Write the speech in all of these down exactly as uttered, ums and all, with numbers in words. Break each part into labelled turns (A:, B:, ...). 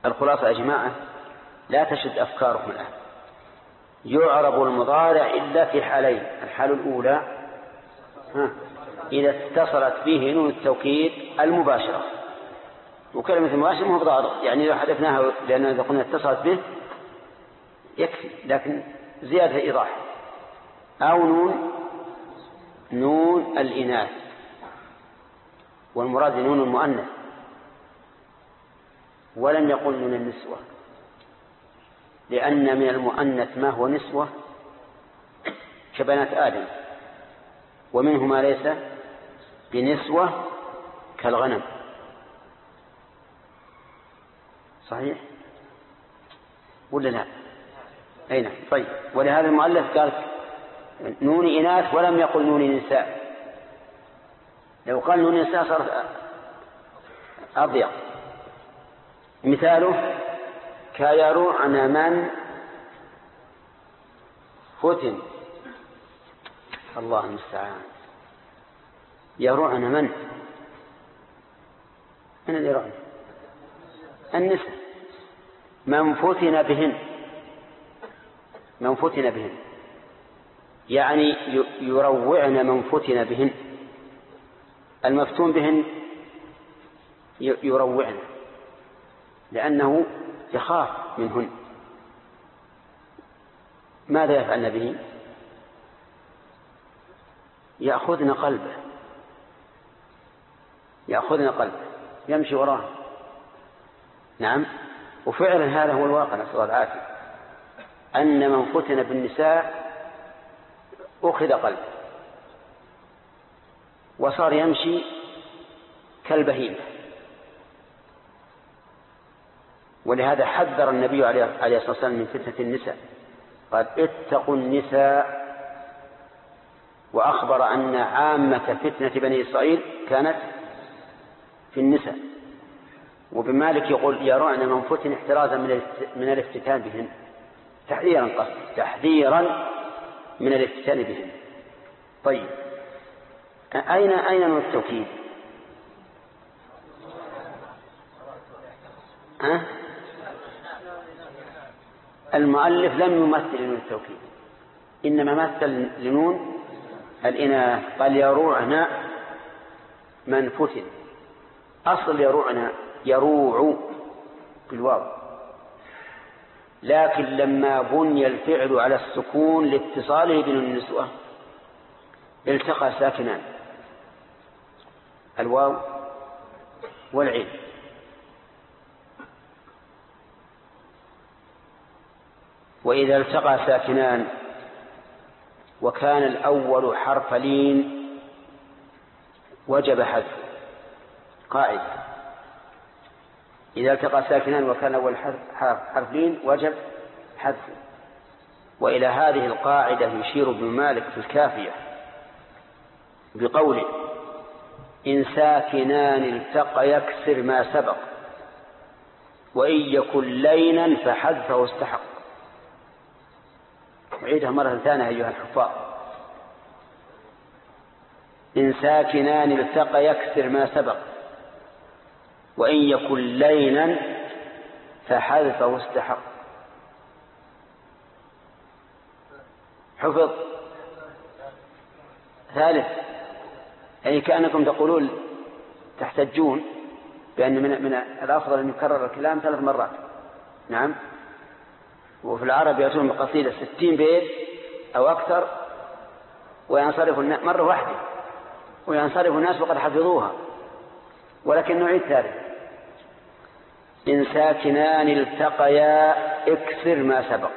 A: الخلاصة يا جماعة لا تشد أفكاركم الآن. يعرب المضارع إلا في حالين. الحالة الأولى ها إذا اتصلت به نون التوكيد المباشرة، وكلمة المباشرة مو بضارة، يعني لو حذفناها لأننا إذا قلنا اتصلت به يكفي، لكن زيادة إيضاح. أو نون نون الإناث، والمراد نون المؤنث، ولم يقل نون النسوة، لأن من المؤنث ما هو نسوة كبنات آدم، ومنه ما ليس بنسوة كالغنم. صحيح ولا لا؟ أين؟ طيب، ولهذا المؤلف قال نون إناث ولم يقل نون نساء. لو قال نون نساء صارت أضيق. مثاله كيروعن من فتن. الله المستعان. يروعن من من اللي يروعن؟ النساء. من فتن بهن، من فتن بهن يعني يروعن من فتن بهن. المفتون بهن يروعن لأنه يخاف منهن. ماذا يفعلن به؟ يأخذن قلبه، يأخذن قلبه يمشي وراه. نعم، وفعلا هذا هو الواقع، نسأل الله العافية، أن من فتن بالنساء أخذ قلبه وصار يمشي كالبهيمة. ولهذا حذر النبي عليه الصلاة والسلام من فتنة النساء، قال اتقوا النساء، وأخبر أن عامة فتنة بني إسرائيل كانت في النساء. وابن مالك يقول يرون من فتن احترازا من الافتتان بهن، تحذيرا قصد تحذيرا من الافتتان بهن. طيب، أين أين نون التوكيد؟ أه؟ المؤلف لم يمثل لنون التوكيد، إنما مثل لنون الإناث. قال يروعن من فتن. أصل يروعن يروع بالواو، لكن لما بني الفعل على السكون لاتصاله بنون النسوة التقى ساكنان، الواو والعين. وإذا التقى ساكنان وكان الأول حرف لين وجب حذفه. قاعدة: إذا التقى ساكنان وكان الأول حرف لين وجب حذفه. وإلى هذه القاعدة يشير ابن مالك في الكافية بقوله: إن ساكنان التقى يكسر ما سبق، وإن يكن لينا فحذفه استحق. أعيدها مرة ثانية أيها الحفاظ: إن ساكنان التقى يكسر ما سبق، وإن يكن لينا فحذفه استحق. حفظ. ثالث، يعني كأنكم تقولون تحتجون بأن من, من الأفضل أن يكرر الكلام ثلاث مرات. نعم، وفي العرب يأتون بقصيدة ستين بيت أو أكثر وينصرف الناس مرة واحدة، وينصرف الناس وقد حفظوها، ولكن نعيد ثالث: إن ساكنان التقيا اكسر ما سبق،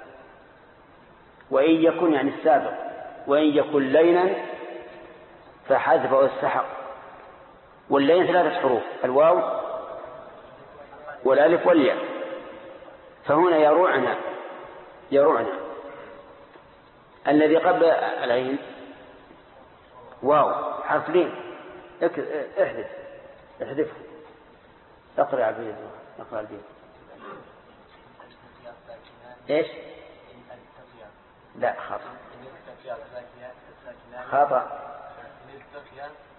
A: وإن يكن يعني السابق، وإن يكن لينا فحذفه استحق. واللين ثلاثة حروف: الواو والألف والياء. فهنا يروعنا يروعنا الذي قبل العين واو حرف لين، احذف احذفه. اقرأ على البيت، اقرأ البيت. ايش؟ لا، خطأ خطأ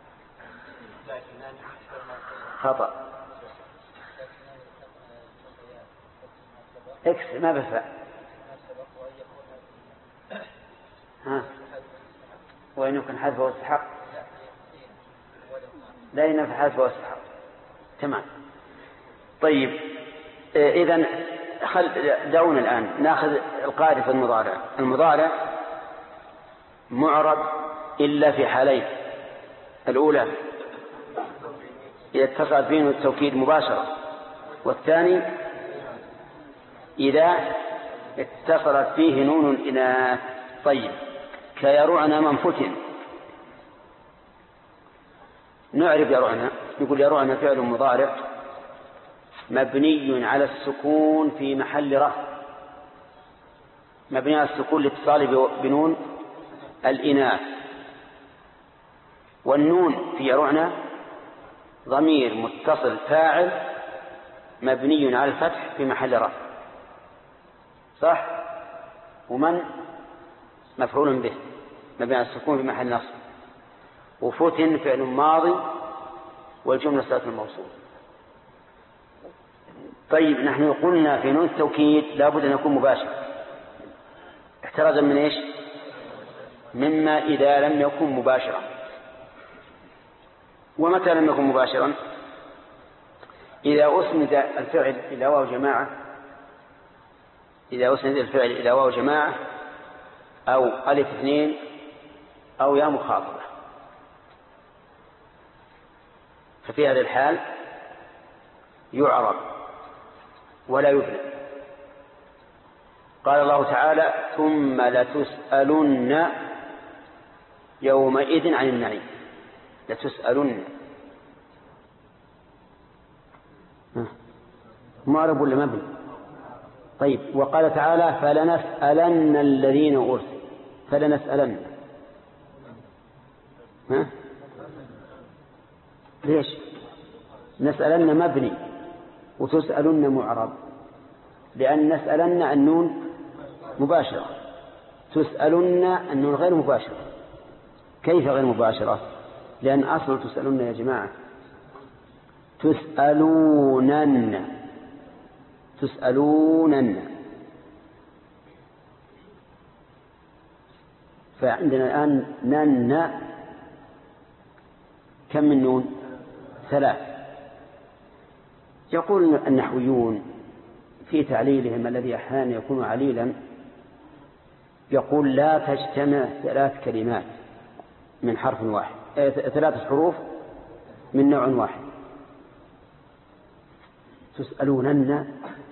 A: خطأ اكس ما بفاء. ها وإن يمكن حذفه واستحق لا ينفع حذفه واستحق. تمام. طيب إذن خل دعونا الآن نأخذ القاعدة في المضارع. المضارع معرب إلا في حالين: الأولى إذا اتصل فيه التوكيد مباشرة، والثاني إذا اتصلت فيه نون الإناث. طيب كيرعنا منفتن، نعرف يرعنا، يقول يرعنا فعل مضارع مبني على السكون في محل رفع، مبني على السكون لاتصاله بنون الإناث، والنون في يرعنا ضمير متصل فاعل مبني على الفتح في محل رفع، صح؟ ومن مفعول به مبني على السكون في محل نصب، وفتن فعل ماضي والجملة صلة الموصول. طيب نحن قلنا في نون التوكيد لابد أن يكون مباشر، احترازا من إيش؟ مما إذا لم يكن مباشرا. ومتى لم يكن مباشرا؟ إذا أسند الفعل إلى واو جماعة، إذا أسند الفعل إلى واو جماعة أو ألف اثنين أو يا مخاطبة، ففي هذا الحال يعرب ولا يبنى. قال الله تعالى: ثم لتسألن يومئذ عن النعيم. لتسألن معرب ولا مبني؟ طيب وقال تعالى: فلنسألن الذين أرسل. فلنسألن ها؟ ليش نسألن مبني وتسألن معرب؟ لأن نسألن النون مباشرة، تسألن النون غير مباشرة. كيف غير مباشرة؟ لأن أصل تسألن يا جماعة تسألونن، تسألونن. فعندنا الآن نن كم من نون؟ ثلاث. يقول النحويون في تعليلهم الذي أحيانا يكون عليلا، يقول لا تجتمع ثلاث كلمات من حرف واحد، ثلاثة حروف من نوع واحد. تسألونن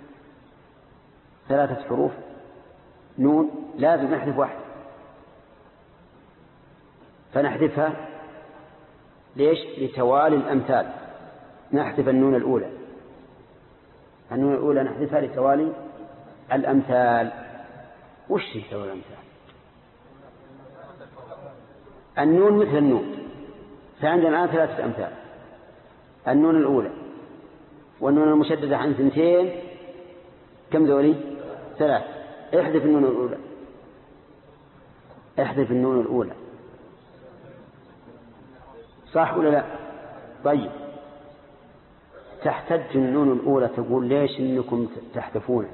A: ثلاثة حروف نون، لازم نحذف واحد، فنحذفها ليش؟ لتوالي الأمثال. نحذف النون الأولى، النون الأولى نحذفها لتوالي الأمثال. وش هي توالي الأمثال؟ النون مثل النون، فعندنا الآن ثلاثة أمثال: النون الأولى والنون المشددة عن ثنتين، كم ذولي؟ ثلاث. احذف النون الأولى، احذف النون الأولى، صح ولا لا؟ طيب تحتج النون الأولى تقول ليش إنكم تحذفون؟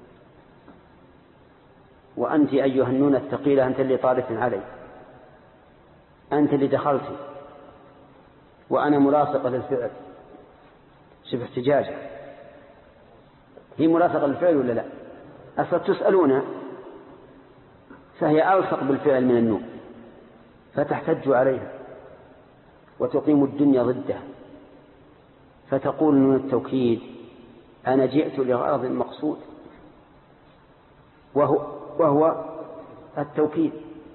A: وأنت أيها النون الثقيلة أنت اللي طارت علي، أنت اللي دخلت وأنا ملاصقة للفعل. شوف احتجاجه، هي ملاصقة للفعل ولا لا؟ أصلا تسألون فهي ألصق بالفعل من النون، فتحتج عليها وتقيم الدنيا ضدها، فتقول نون التوكيد: أنا جئت لغرض مقصود، وهو, وهو التوكيد.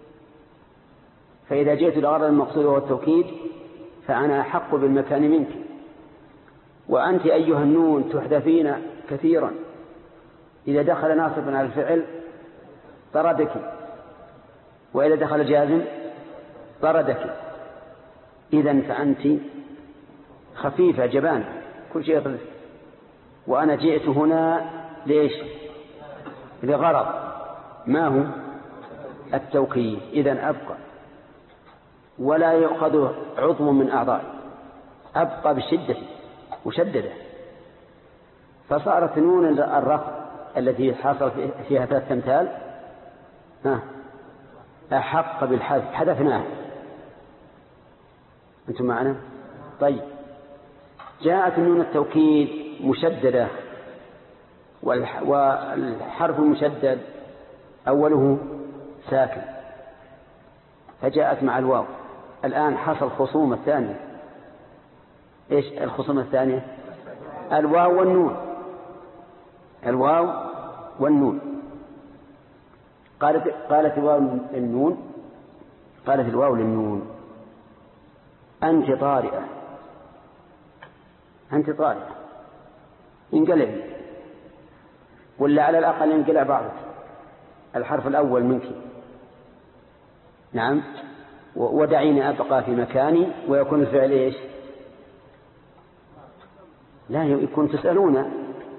A: فإذا جئت لغرض مقصود وهو التوكيد فأنا أحق بالمكان منك. وأنت أيها النون تحذفين كثيرا، إذا دخل ناصبا على الفعل طردك، وإذا دخل جازم طردك. إذن فأنت خفيفة جبان كل شيء يطلق. وأنا جئت هنا ليش؟ لغرض، ما هو؟ التوكيد. إذن أبقى ولا يؤخذ عضو من أعضائي، أبقى بشدة وشدده. فصارت نون الرفع التي حصل فيها ثلاثة أمثال ها أحق بالحذف حذفناه. أنتم معنا؟ طيب جاءت نون التوكيد مشددة والحرف المشدد أوله ساكن فجاءت مع الواو. الآن حصل خصومة ثانية. إيش الخصومة الثانية؟ الواو والنون. الواو والنون. قالت قالت الواو للنون قالت الواو للنون أنت طارئة. أنت طارئة انقلع ولا على الأقل انقلع بعضك الحرف الأول منك. نعم ودعيني أبقى في مكاني ويكون الفعل إيش؟ لا يكون تسألون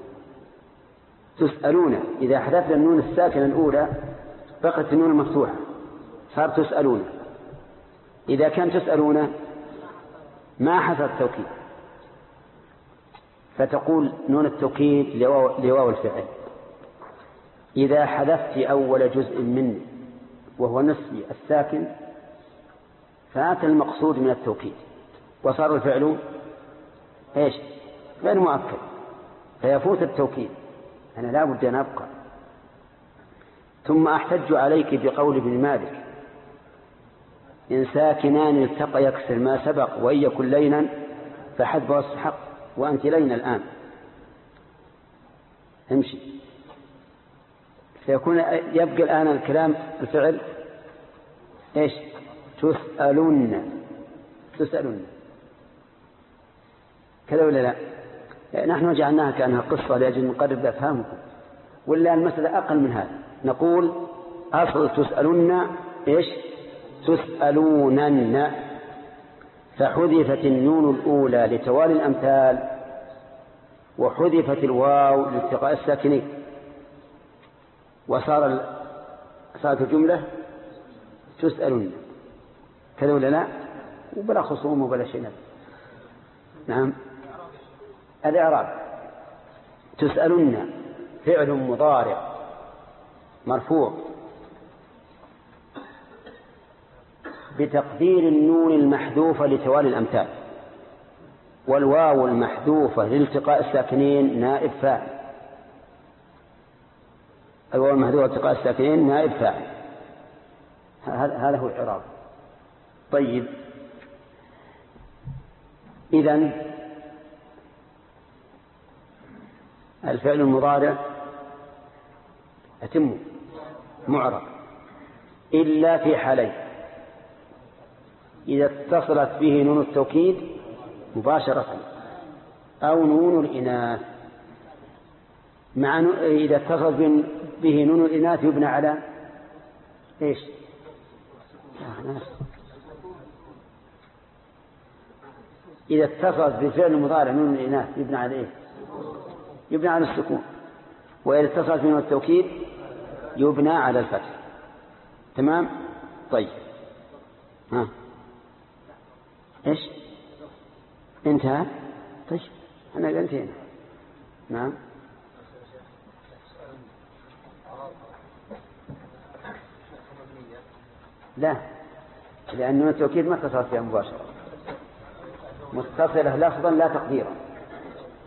A: تسألون. إذا حذفنا النون الساكنة الأولى بقت النون المفتوحة صار تسألون. إذا كان تسألون ما حصل التوكيد فتقول نون التوكيد لواو الفعل إذا حذفت أول جزء منه وهو نصفي الساكن فأتى المقصود من التوكيد وصار الفعل إيش؟ غير مؤكد فيفوت التوكيد. أنا لا بد أن أبقى. ثم أحتج عليك بقول ابن مالك إن ساكنان التقى يكسر ما سبق وإن يكن لينا فحذف واستحق وأنت لين الآن امشي. فيكون يبقى الآن الكلام الفعل إيش؟ تسألون تسألون كذا ولا لا؟ نحن جعلناها كأنها قصة لأجل نقرب أفهامكم ولا المسألة أقل من هذا. نقول أصل تسألون إيش؟ تسألونن فحذفت النون الأولى لتوالي الأمثال وحذفت الواو لالتقاء الساكنين وصار صارت الجملة تسألون كذا ولا لا؟ وبلا خصوم وبلا شيء. نعم الإعراب تسألون فعل مضارع مرفوع بتقدير النون المحذوفة لتوالي الأمثال والواو المحذوفة لالتقاء الساكنين نائب فاعل. الواو المحذوفة لالتقاء الساكنين نائب فاعل. هذا هو الإعراب. طيب إذن الفعل المضارع يتم معرب إلا في حالين: إذا اتصلت به نون التوكيد مباشرة أو نون الإناث. مع إذا اتصلت به نون الإناث يبنى على إيش؟ إذا اتصلت بفعل المضارع نون الإناث يبنى على إيه؟ يبنى على السكون. وإذا اتصلت بنون التوكيد يبنى على الفتح. تمام؟ طيب ها إيش؟ انتهى؟ طيب أنا انتهينا. نعم لا، لأن التوكيد ما اتصلت فيها مباشرة، متصلة لفظا لا تقديرا.